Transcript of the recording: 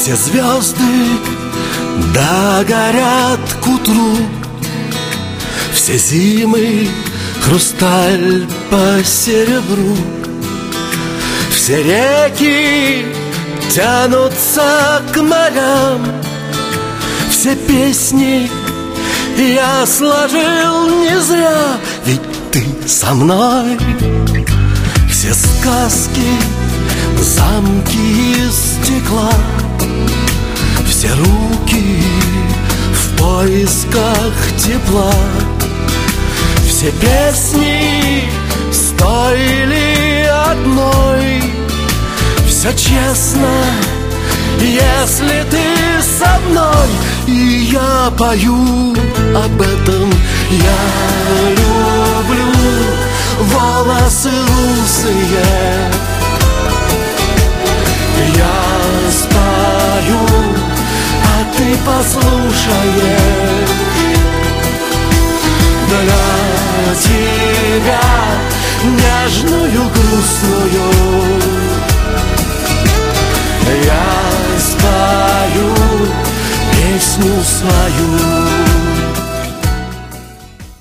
Все звезды догорят к утру, все зимы хрусталь по серебру, все реки тянутся к морям, все песни я сложил не зря, ведь ты со мной. Все сказки, замки из стекла, все руки в поисках тепла, все песни стоили одной. Все честно, если ты со мной. И я пою об этом. Я люблю волосы русые. Я спою, а ты послушаешь. Для тебя нежную, грустную я спою песню свою.